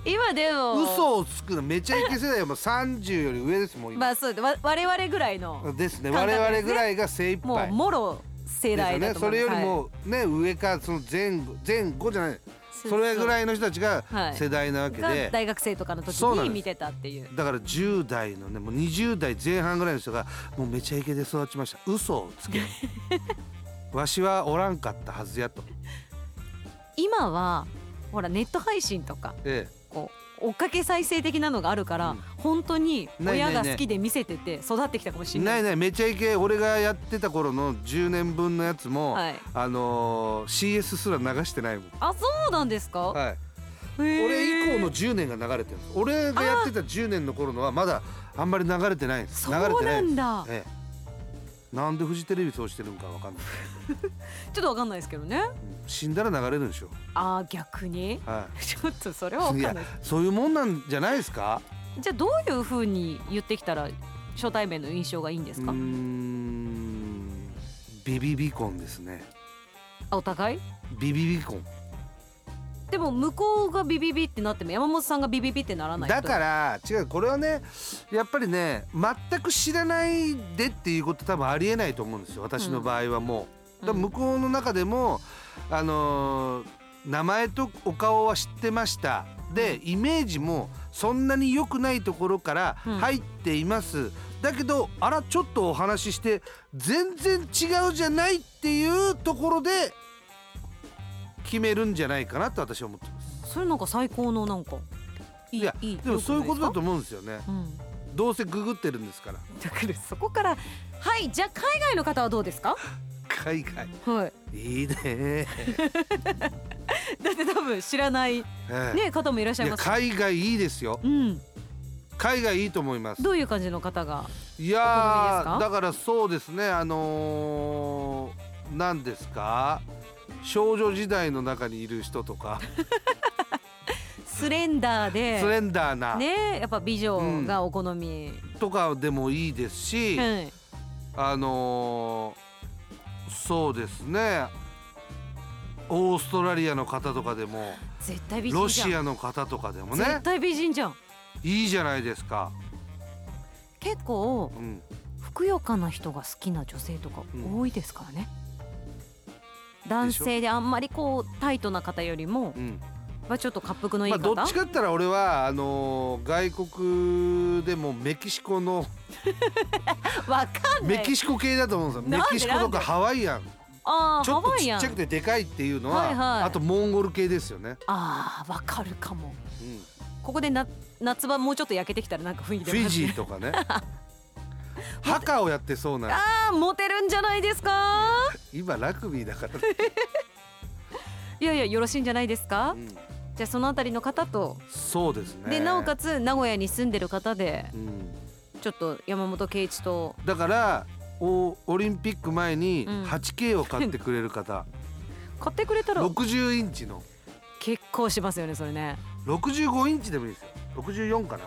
今でも嘘をつくのめちゃイケ世代はもうさんじゅうより上ですもん今。 まあそうでわ我々ぐらいのですね。 感覚ですね我々ぐらいが精一もう杯もろ世代だですよね。それよりと思います。はいもね上かその前後前後じゃないそれぐらいの人たちがはい世代なわけがで、 大学生とかの時そうなんですに見てたっていう。 だからじゅう代のねもうにじゅう代前半ぐらいの人がもうめちゃイケで育ちました。嘘をつけわしはおらんかったはずやと。 今はほらネット配信とかえこう追っかけ再生的なのがあるから、 うん本当にないないない親が好きで見せてて育ってきたかもしえ、 れな。 ないいないめちゃイケ俺がやってた頃のじゅうねんぶんのやつも、 はい。 あのー、シーエス すら流してないもん。 あ、そうなんですか。 はい。 へー俺以降のじゅうねんが流れてるんです。俺がやってたじゅうねんの頃のはまだあんまり流れてないんです。 そう流れてないです。 なんだ。 ええ。なんでフジテレビそうしてるのかわかんない。 ちょっとわかんないですけどね。 うん死んだら流れるんでしょ。 あー逆に。 はちょっとそれはわかい。いやんないです。 そういうもんなんじゃないですか。 じゃあどういう風に言ってきたら初対面の印象がいいんですか。 うーん。ビビビコンですね。 あ、お互い。 ビビビコン。 でも向こうがビビビってなっても山本さんがビビビってならないと。 だから違うこれはねやっぱりね全く知らないでっていうこと多分ありえないと思うんですよ私の場合はもう、だから向こうの中でもあのー名前とお顔は知ってましたでイメージもそんなに良くないところからうん入っています、だけどあらちょっとお話しして全然違うじゃないっていうところで決めるんじゃないかなと私は思ってます。 それなんか最高のなんかいいいやいいでもそういうことだと思思うんですよね。 う。うん。 どうせググってるんですから。 だからそこからはいじゃあ海外の方はどうですか。 海外はい。 いいね、 だって多分知らないええね方もいらっしゃいやいます。 海外いいですよ。 うん。 海外いいと思います。 どういう感じの方が。 いお好みやですかーだからそうですねあのー、何ですか少女時代の中にいる人とかスレンダーで。 スレンダーな、 ねやっぱ美女がお好み。 とかでもいいですし、 はい。 あのー、そうですねオーストラリアの方とかでも絶対美人じゃん。 ロシアの方とかでもね絶対美人じゃん。 いいじゃないですか。 結構うんふくよかな人が好きな女性とか多いですからね。男性であんまりこうタイトな方よりも、 うんまあ、ちょっと滑腹のいいまあ、 方、 どっちかって言ったら俺はあのー外国でもメキシコのわかんない。 メキシコ系だと思うんですよ。メなんでキシコとかハワイアンあーちょっとハワイアンちっちゃくてでかいっていうのは、 はいはいあとモンゴル系ですよね、 あーわかるかも。 うん、 ここでな夏場もうちょっと焼けてきたらなんか雰囲気出ますね。 フィジーとかねハカをやってそうなあーモテるんじゃないですか。 今ラグビーだから、 いやいやよろしいんじゃないですか。 うん、 じゃあそのあたりの方と、 そうですねでなおかつ名古屋に住んでる方でうん、 ちょっと山本圭一とだからおオリンピック前にうんはちケー を買ってくれる方、 買ってくれたらろくじゅうインチの結構しますよねそれね。 ろくじゅうごインチでもいいですよ。ろくじゅうよんかな。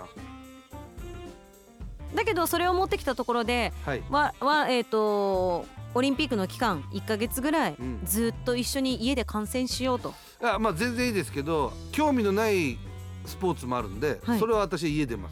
だけどそれを持ってきたところではい、 ははえっ、とオリンピックの期間いっかげつぐらいうんずっと一緒に家で観戦しようと。 あまあ全然いいですけど興味のないスポーツもあるんで、 はいそれは私家出ます。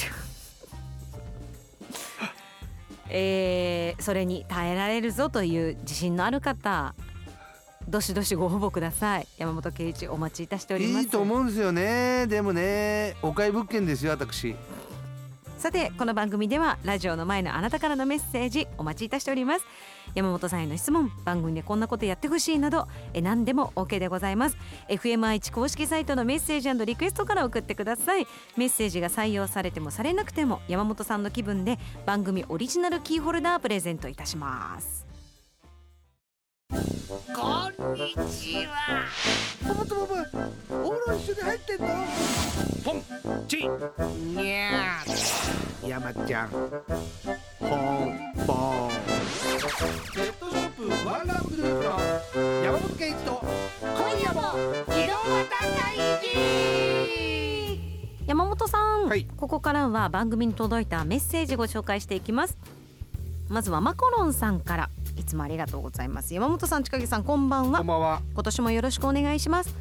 えーそれに耐えられるぞという自信のある方どしどしご応募ください。山本圭一お待ちいたしております。 いいと思うんですよね。でもねお買い物件ですよ私。 さてこの番組ではラジオの前のあなたからのメッセージお待ちいたしております。山本さんへの質問、番組でこんなことやってほしいなどえ何でも OK でございます。 エフエム 愛知公式サイトのメッセージ&リクエストから送ってください。メッセージが採用されてもされなくても山本さんの気分で番組オリジナルキーホルダープレゼントいたします。 こんにちは。 トマトママお風呂一緒に入ってんの？ ポンチにゃー。山ちゃんポンポン。ペットショップワンラブグループの山本圭一と今夜も井戸端会議。 山本さん、 はいここからは番組に届いたメッセージご紹介していきます。まずはマコロンさんからいつもありがとうございます。山本さん、近木さん、こんばんは。 こんばんは。 今年もよろしくお願いします。 お願いし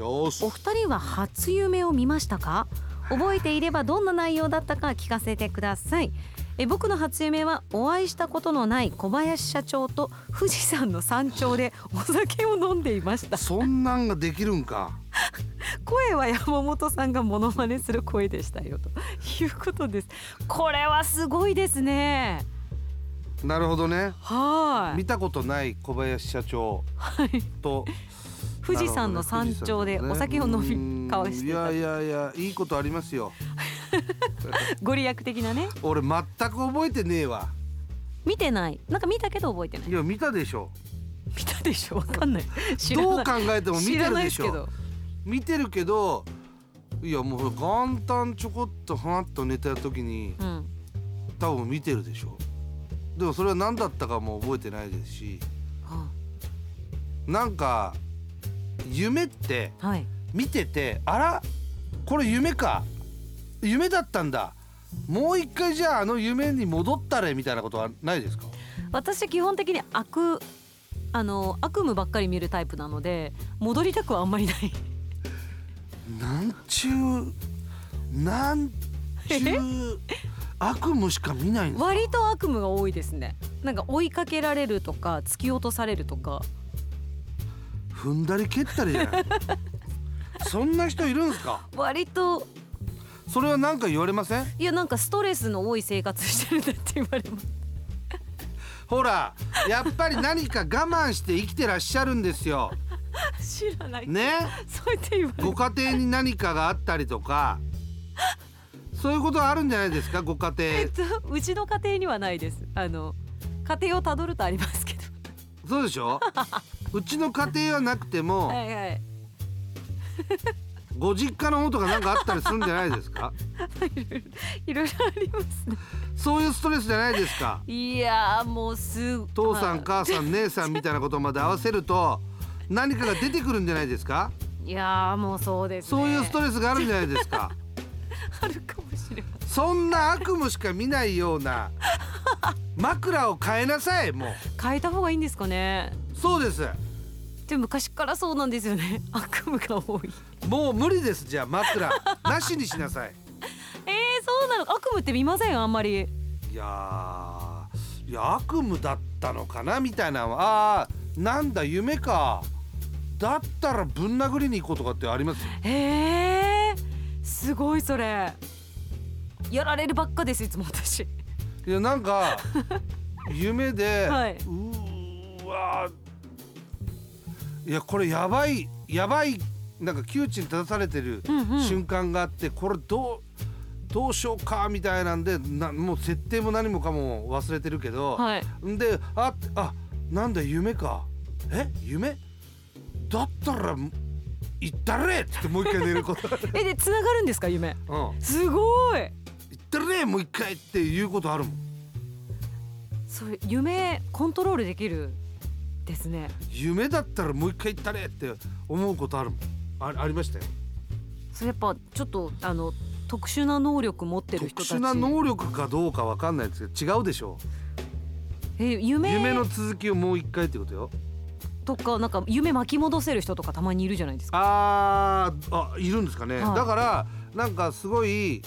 します。 お二人は初夢を見ましたか？覚えていればどんな内容だったか聞かせてください。え僕の初夢はお会いしたことのない小林社長と富士山の山頂でお酒を飲んでいました。 そんなんができるんか。 声は山本さんがモノマネする声でしたよということです。これはすごいですね。 なるほどね。 はい。 見たことない小林社長と富士山の山頂でお酒を飲み交わしてた。 いやいやいや、いいことありますよ。 ご利益的なね。 俺全く覚えてねえわ。 見てない。なんか見たけど覚えてない。 いや見たでしょ。 見たでしょ。わかんない。知らない。 どう考えても見てるでしょ。見てるけど、いやもう元旦ちょこっとはっと寝た時に、うん、多分見てるでしょ。でもそれは何だったかも覚えてないですし、はあ、なんか夢って見てて、はい、あらこれ夢か、夢だったんだ、もう一回じゃああの夢に戻ったれみたいなことはないですか？ 私基本的に悪あの悪夢ばっかり見るタイプなので戻りたくはあんまりない。 なんちゅうなんちゅう悪夢しか見ないんですか？ 割と悪夢が多いですね。なんか追いかけられるとか突き落とされるとか踏んだり蹴ったりじゃないそんな人いるんですか？ 割と。 それは何か言われません？ いやなんかストレスの多い生活してるんだって言われます。 ほらやっぱり何か我慢して生きてらっしゃるんですよ。 知らないね。 そう言って言われる。 ご家庭に何かがあったりとかそういうことはあるんじゃないですか？ご家庭、 えっと、うちの家庭にはないです。あの家庭をたどるとありますけど。そうでしょうちの家庭はなくてもはい、はい、 ご実家の方とかなんかあったりするんじゃないですか？ いろいろありますね。 そういうストレスじゃないですか？ いやもうす父さん母さん姉さんみたいなことまで合わせると何かが出てくるんじゃないですか？ いやもうそうですね。 そういうストレスがあるんじゃないですか？ あるかもしれない。 そんな悪夢しか見ないような枕を変えなさい。もう変えた方がいいんですかね？ そうです。 でも昔からそうなんですよね。悪夢が多い。 もう無理です。じゃあ枕なしにしなさい。 えー、そうなの？悪夢って見ませんあんまり。 いやー、いや悪夢だったのかなみたいな。あーなんだ夢か、だったらぶん殴りに行こうとかってあります？ へーすごい。それやられるばっかですいつも私。 いやなんか夢で、 はい、うーわいやこれやばいやばいなんか窮地に立たされてる瞬間があって、うんうん、これどうどうしようかみたいなんでなもう設定も何もかも忘れてるけど、 はい、 んでああなんだ夢か、え夢だったら行ったれってもう一回寝ることえで繋がるんですか夢、 うん、 すごい。 行ったれもう一回っていうことあるもん。 そう夢コントロールできるですね。 夢だったらもう一回行ったれって思うことあるもん。 あ, ありましたよ。 それやっぱちょっとあの特殊な能力持ってる人たち。 特殊な能力かどうかわかんないですけど違うでしょう。 え夢夢の続きをもう一回ってことよ。 とかなんか夢巻き戻せる人とかたまにいるじゃないですか。 あーあいるんですかね、 はあ、 だからなんかすごい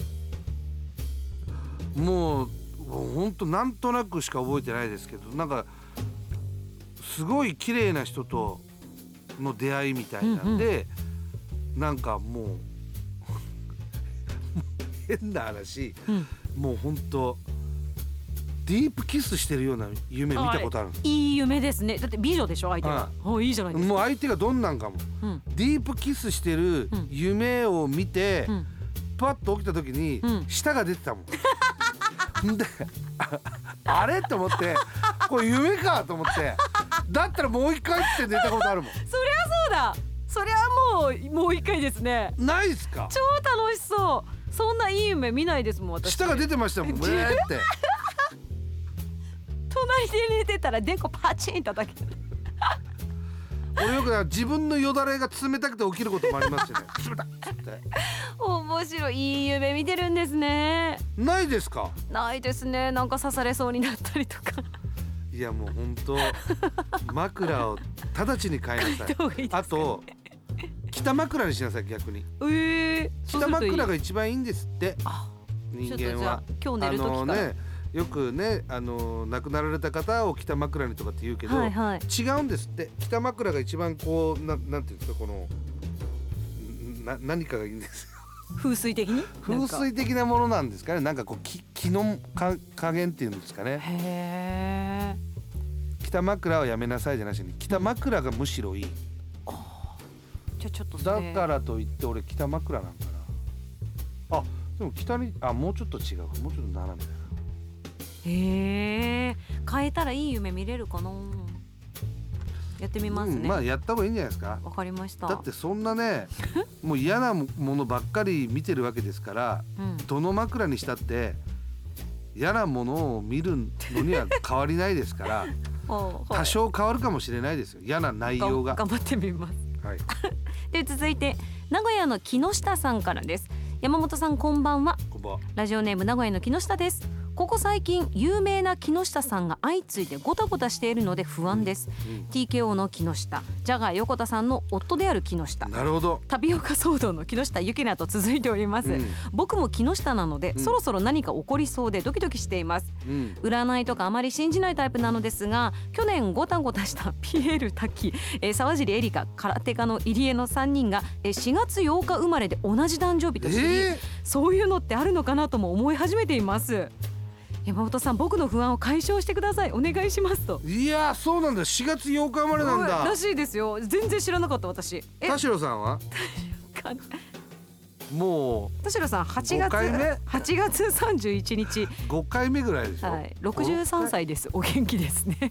もうほんとなんとなくしか覚えてないですけど、なんかすごい綺麗な人との出会いみたいなんで、うんうん、なんかもう変な話、うん、もうほんとディープキスしてるような夢見たことある。 いい夢ですね。だって美女でしょ相手は。あいいじゃないですか。 もう相手がどんなんかも、うん、ディープキスしてる夢を見て、うん、パッと起きた時に、うん、舌が出てたもんで あ, あれと思ってこれ夢かと思ってだったらもう一回って寝たことあるもん。そりゃそうだ。そりゃもうもう一回ですね。 ないっすか？ 超楽しそう。そんないい夢見ないですもん私。 舌が出てましたもんねって隣で寝てたら電光パチン叩ける俺よく自分のよだれが冷たくて起きることもありますよね。冷たって面白い。いい夢見てるんですね。 ないですか？ ないですね。なんか刺されそうになったりとか。 いやもう本当枕を直ちに変えなさい。あと北枕にしなさい逆に。 えー、 北枕がいい。 一番いいんですって。 あ、 人ちょっとじゃあ間は今日寝る時から、 あのね、よくねあの亡くなられた方を北枕にとかって言うけど、 はいはい、 違うんですって。北枕が一番こう な, なんていうんですか、このな何かがいいんですよ。 風水的に風水的なものなんですかね。なんかこう気気のか加減っていうんですかね。 へー、 北枕はやめなさいじゃなしに北枕がむしろいい。 じゃあちょっとそだれからといって俺北枕なんかな。あでも北にあもうちょっと違う、もうちょっと斜めだな。 へえ、変えたらいい夢見れるかな。やってみますね、 うん、まあやった方がいいんじゃないですか。 わかりました。 だってそんなねもう嫌なものばっかり見てるわけですから、 うん、 どの枕にしたって嫌なものを見るのには変わりないですから多少変わるかもしれないですよ、嫌な内容が。 頑張ってみます、 はい、 で続いて名古屋の木下さんからです。山本さんこんばんは。 こんばんは。 ラジオネーム名古屋の木下です。ここ最近有名な木下さんが相次いでごたごたしているので不安です、うん、ティーケーオー の木下、ジャガー横田さんの夫である木下、 なるほど、 タピオカ騒動の木下ゆきなと続いております、うん、僕も木下なので、うん、そろそろ何か起こりそうでドキドキしています、うん、占いとかあまり信じないタイプなのですが、去年ごたごたしたピエール滝、えー、沢尻エリカ、空手家の入江のさんにんが、えー、しがつようか生まれで同じ誕生日と知り、えー、そういうのってあるのかなとも思い始めています。山本さん、僕の不安を解消してください、お願いしますと。 いやそうなんだ、しがつようか生まれなんだらしいですよ。全然知らなかった私。 田代さんはもう田代さんはちがつはちがつさんじゅういちにちごかいめぐらいでしょ、 はい、ろくじゅうさんさいです。お元気ですね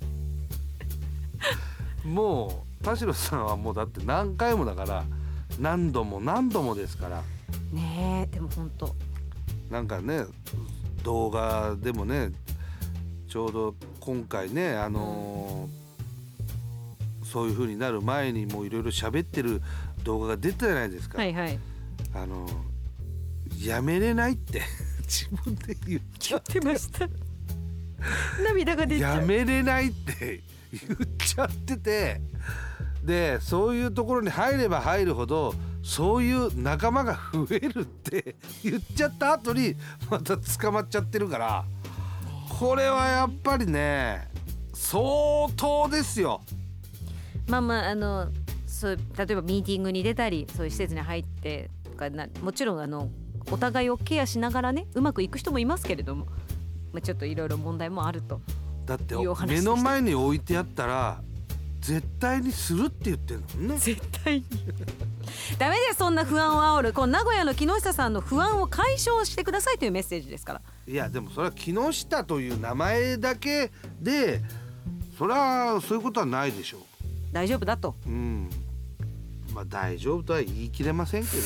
もう田代さんはもうだって何回もだから、何度も何度もですからね。えでも本当なんかね動画でもね、ちょうど今回ねあのー、そういう風になる前にもういろいろ喋ってる動画が出たじゃないですか。 はいはい、 あのー、やめれないって自分で言っちゃってました涙が出ちゃう。 やめれないって言っちゃってて、でそういうところに入れば入るほどそういう仲間が増えるって言っちゃった後にまた捕まっちゃってるから、これはやっぱりね相当ですよ。 まあまああのそう例えばミーティングに出たり、そういう施設に入ってとかな、もちろんあのお互いをケアしながらねうまくいく人もいますけれども、まあ、ちょっといろいろ問題もあると。 だって目の前に置いてあったら絶対にするって言ってるもんね。 絶対にダメです、そんな不安を煽る。この名古屋の木下さんの不安を解消してくださいというメッセージですから。 いやでもそれは木下という名前だけでそれはそういうことはないでしょう。 大丈夫だと。 うんまあ大丈夫とは言い切れませんけど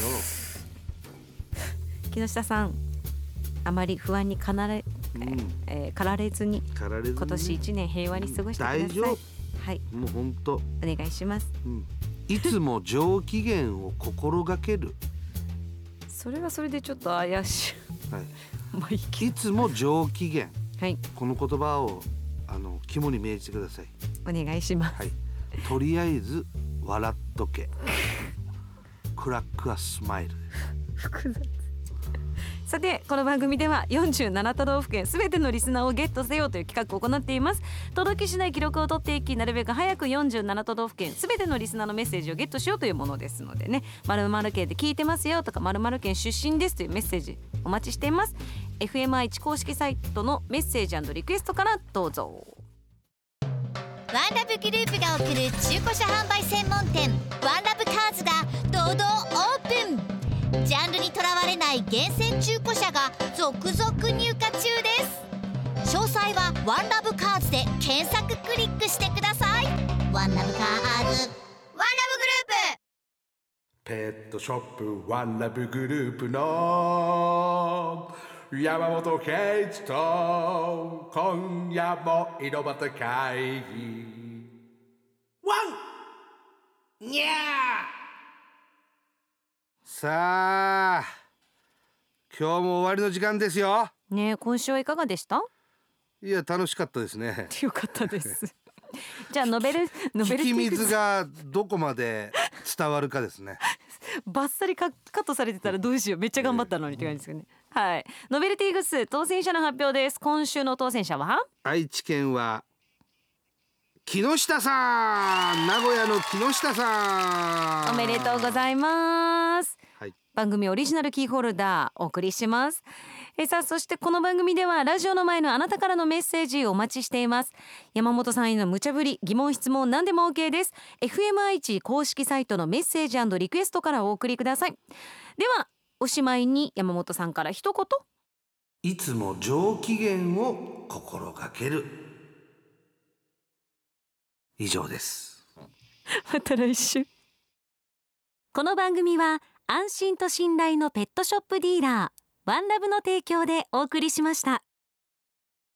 木下さんあまり不安にかなれ、うんえー、駆られずに駆られずに、ね、 今年いちねん平和に過ごしてください、うん、大丈夫、はい、 もう本当お願いします、 うん、いつも上機嫌を心がけるそれはそれでちょっと怪しい、 はいまあ、い, いつも上機嫌、 はい、 この言葉をあの肝に銘じてください。 お願いします、 はい、とりあえず笑っとけクラックアスマイル複雑。さてこの番組ではよんじゅうなな都道府県すべてのリスナーをゲットせよという企画を行っています。届き次第記録を取っていき、なるべく早くよんじゅうなな都道府県すべてのリスナーのメッセージをゲットしようというものですのでね、〇〇県で聞いてますよとか〇〇県出身ですというメッセージお待ちしています。 エフエムアイチ 公式サイトのメッセージ&リクエストからどうぞ。 ワンラブグループが送る中古車販売専門店ワンラブカーズが堂々オープン。ジャンルにとらわれない厳選中古車が続々入荷中です。詳細はワンラブカーズで検索クリックしてください。ワンラブカーズワンラブグループ。 ペットショップワンラブグループの山本圭一と今夜も井戸端会議ワンニャー。 さあ今日も終わりの時間ですよ。 ねえ今週はいかがでした？ いや楽しかったですね。 よかったですじゃあノベルノベルティ聞き水がどこまで伝わるかですねバッサリカカットされてたらどうしよう、めっちゃ頑張ったのにって感じですよね。はい、ノベルティグッズ当選者の発表です。今週の当選者は愛知県は木下さん、名古屋の木下さん、 おめでとうございます、 はい、 番組オリジナルキーホルダーお送りします。えさあ、そしてこの番組ではラジオの前のあなたからのメッセージをお待ちしています。山本さんへの無茶ぶり、疑問、質問何でも OK です。 エフエムアイチ 公式サイトのメッセージ&リクエストからお送りください。ではおしまいに山本さんから一言。 いつも上機嫌を心がける。以上です。 また来週。この番組は安心と信頼のペットショップディーラーワンラブの提供でお送りしました。